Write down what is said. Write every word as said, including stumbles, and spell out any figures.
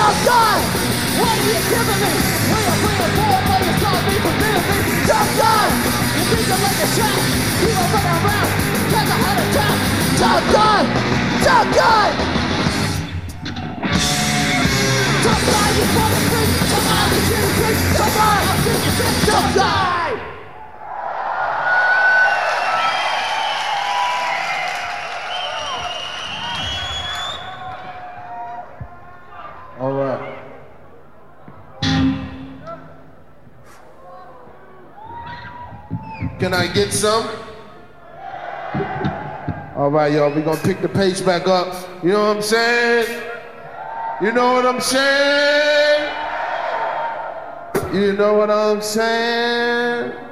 Tough guy, what are you giving me? We are bringing four players, call me for me. Tough guy, you think I'm like a shot. You don't run around, cause I had a trap. Tough guy, tough guy. Tough guy, you fucking freak. Tough guy, you shitty freak. Tough guy, I'll see you shit. Tough guy. All right. Can I get some? All right, y'all, we're gonna pick the pace back up. You know what I'm saying? You know what I'm saying? You know what I'm saying?